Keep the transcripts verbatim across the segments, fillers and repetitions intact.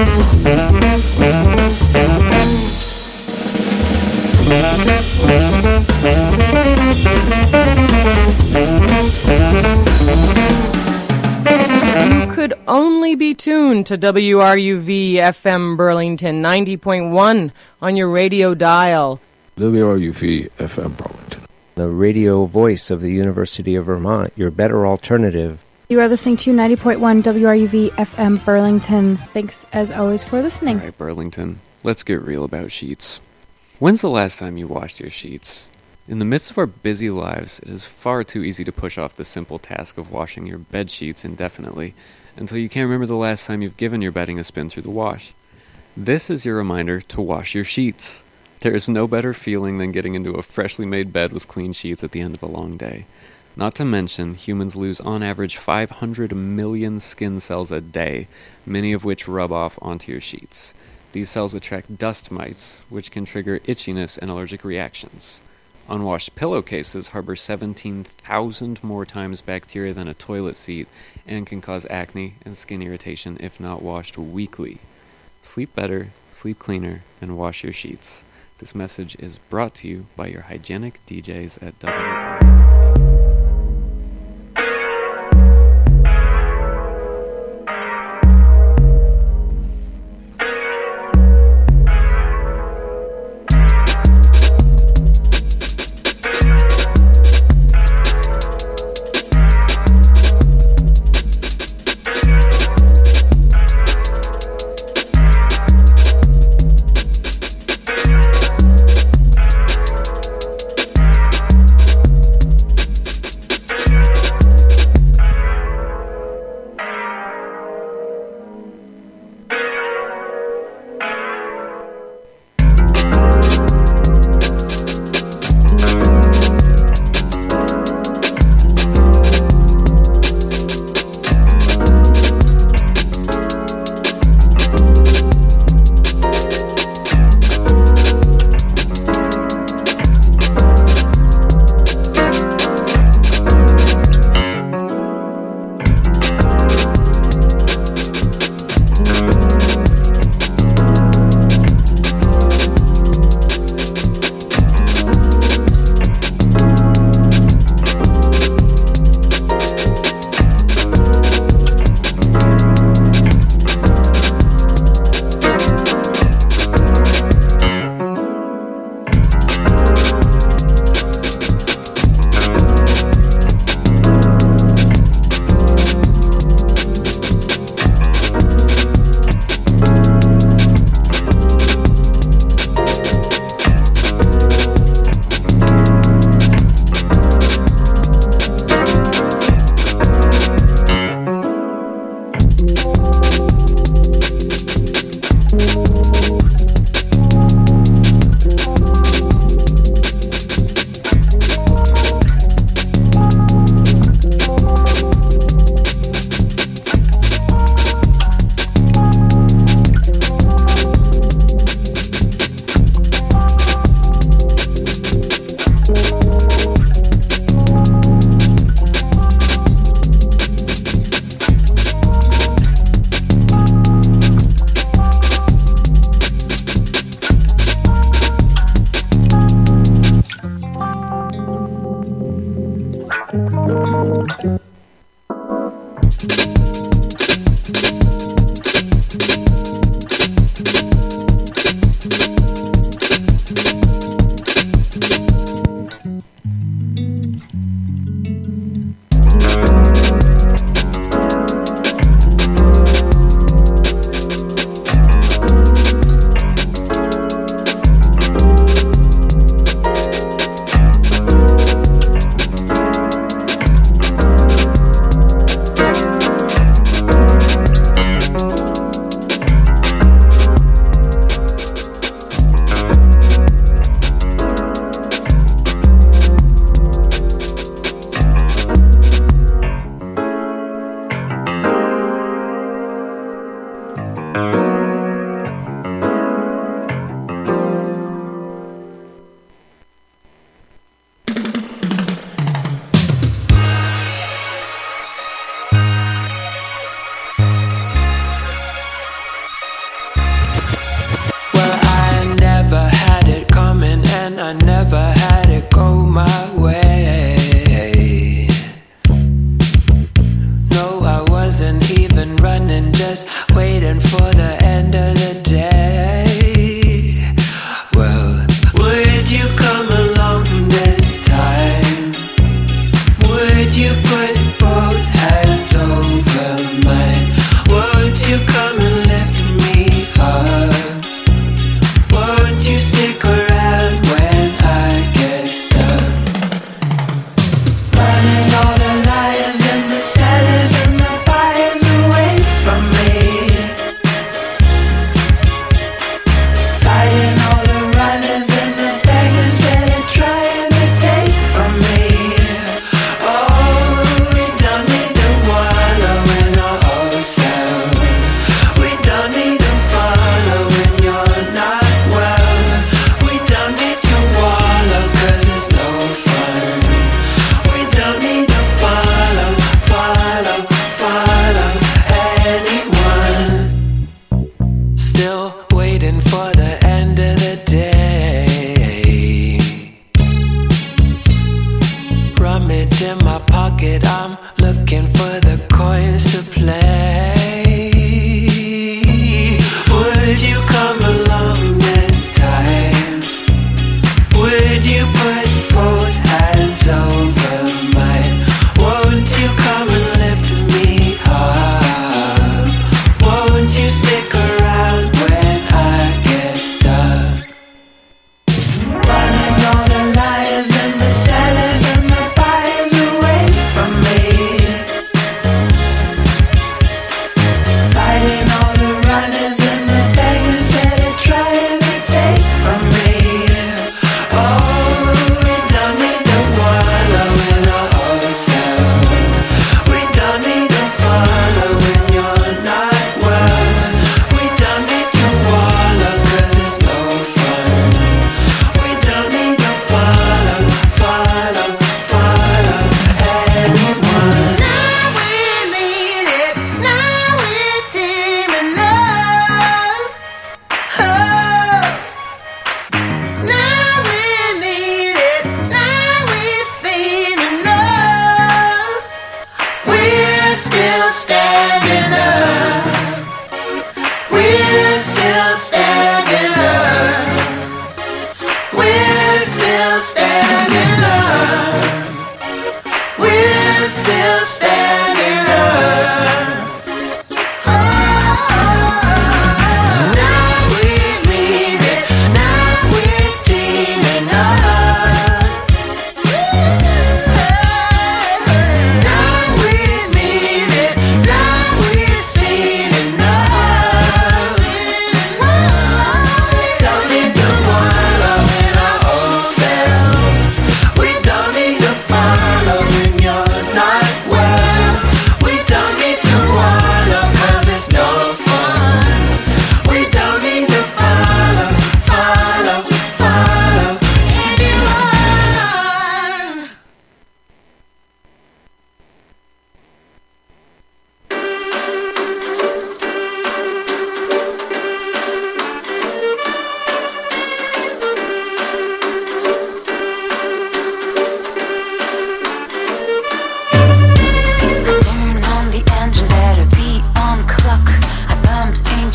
Could only be tuned to W R U V F M Burlington ninety point one on your radio dial. W R U V F M Burlington, the radio voice of the University of Vermont, your better alternative. You are listening to ninety point one W R U V F M Burlington. Thanks as always for listening. All right, Burlington, let's get real about sheets. When's the last time you washed your sheets? In the midst of our busy lives, it is far too easy to push off the simple task of washing your bed sheets indefinitely until you can't remember the last time you've given your bedding a spin through the wash. This is your reminder to wash your sheets. There is no better feeling than getting into a freshly made bed with clean sheets at the end of a long day. Not to mention, humans lose on average five hundred million skin cells a day, many of which rub off onto your sheets. These cells attract dust mites, which can trigger itchiness and allergic reactions. Unwashed pillowcases harbor seventeen thousand more times bacteria than a toilet seat and can cause acne and skin irritation if not washed weekly. Sleep better, sleep cleaner, and wash your sheets. This message is brought to you by your hygienic D Js at W R.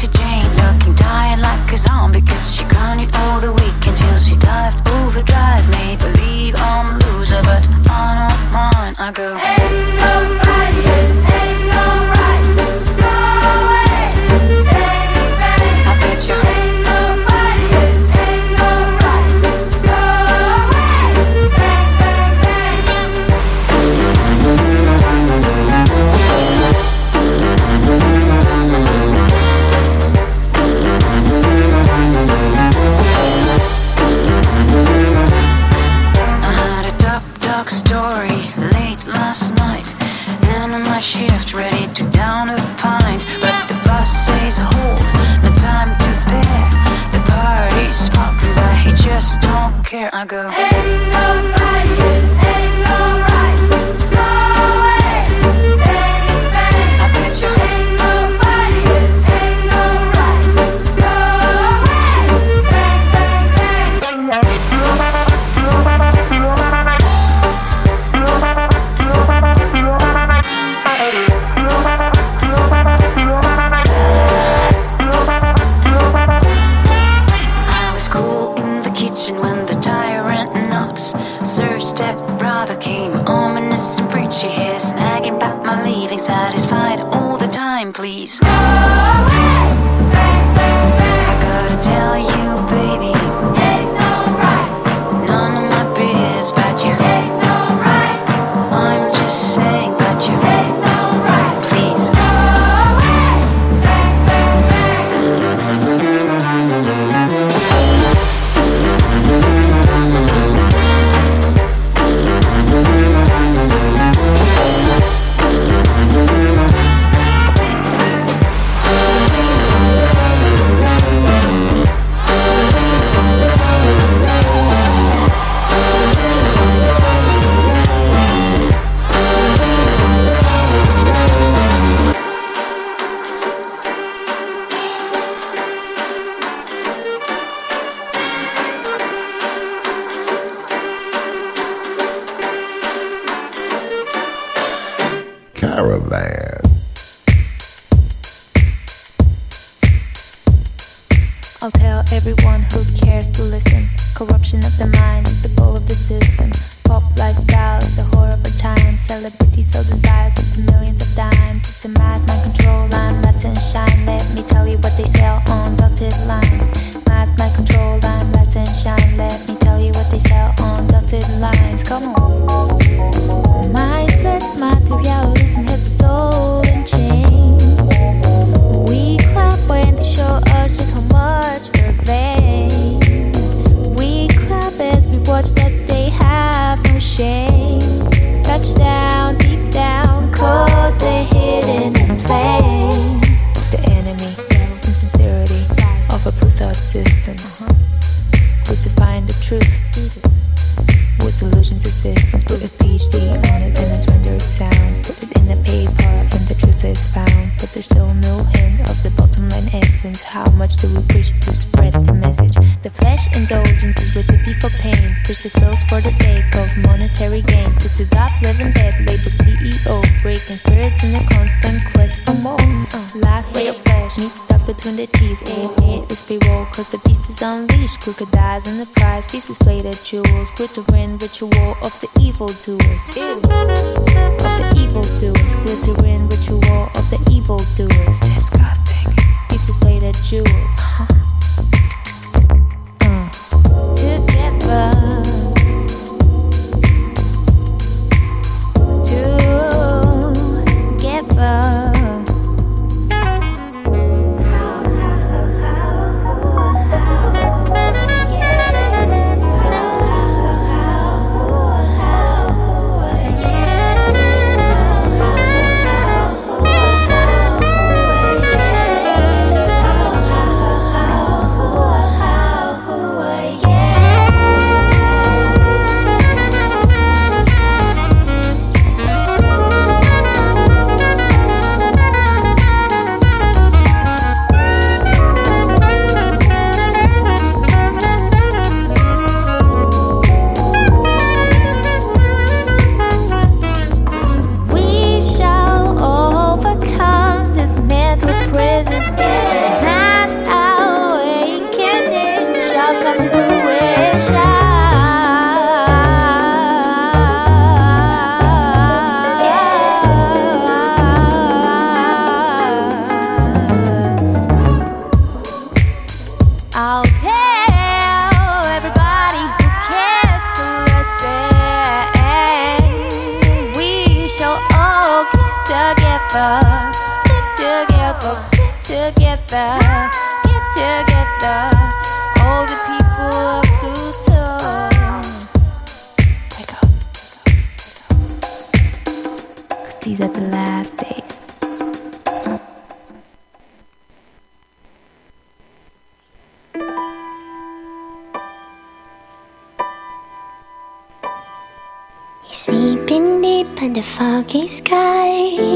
Betty Jane, looking tired like a zombie, cause she grounded all the week until she dived overdrive. Made believe I'm a loser, but I don't mind. I go, ain't nobody, ain't no right, go away, bang, bang. I bet you ain't nobody, ain't no right, go away, bang, bang, bang. I had a dark, dark story late last night, and on my shift ready to down a pint. But the boss says hold, no time to spare. The party's popping, but he just don't care. I go, ain't nobody, ain't no right, go away, bang, bang. I bet you ain't nobody, ain't no right, go away, bang, bang, bang. I was cool in the kitchen when the tyrant knocks. Sir stepbrother came, ominous and preachy, his nagging about my leaving, satisfied all the time, please. Go away, bang, bang, bang. I gotta tell you, baby, ain't no right, none of my biz, but you ain't no right. I'm just saying, but you ain't no right, please. Go away, bang, bang, bang. Caravan. I'll tell everyone who cares to listen. Corruption of the mind is the goal of the system. Pop lifestyle is the whore of our time. Celebrities sell desires with the millions of dimes. It's a mass mind control line, let and shine. Let me tell you what they sell on dotted lines. Mass mind control line, let and shine. Let me tell you what they sell on dotted lines. Come on. Mindless materialism has the soul in chains. We clap when they show us just how much they're vain. We clap as we watch that they have no shame. Touchdown, deep down, cause they're hidden in plain. It's the enemy, insincerity of our blue thought systems. Crucifying the truth with illusions of systems. Put a PhD on it and it's rendered sound. Put it in a paper and the truth is found. But there's still no hint of the bottom line essence. How much do we preach to spread the message? The flesh indulgence is recipe for pain. Push the spells for the sake of monetary gain. So to that living dead labeled C E O, breaking spirits in a constant quest for more. uh, Last ray of flesh meat stuck between the teeth. Aim it is payroll cause the beast is unleashed. Crocodiles in the prize, pieces plated jewels. Glittering ritual of the evil doers. Ew. Of the evil doers. Glittering ritual of the evil doers. Disgusting. Pieces plated jewels. Huh. Uh. Together. Together. Sleeping deep under foggy sky,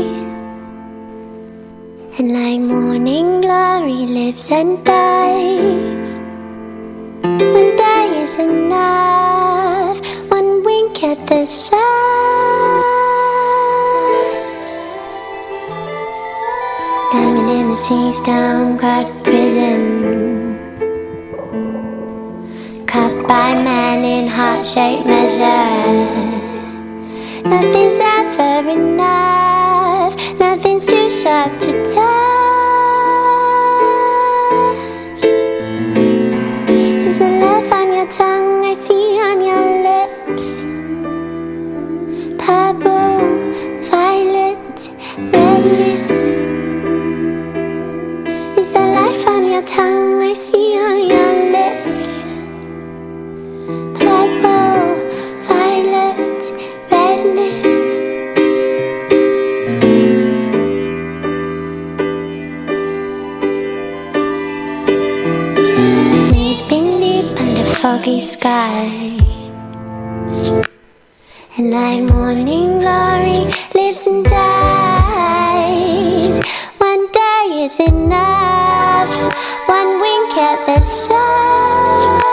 and like morning glory lives and dies. One day is enough, one wink at the sun. Diamond in the sea, stone-cut prism, cut by man in heart-shaped measure. Nothing's ever enough, nothing's too sharp to touch. Is the love on your tongue I see on your lips? Purple, violet, redness. Is the life on your tongue I see on your lips? Purple, violet, redness. Sleeping deep under foggy sky, and like morning glory lives and dies. One day is enough, one wink at the sun.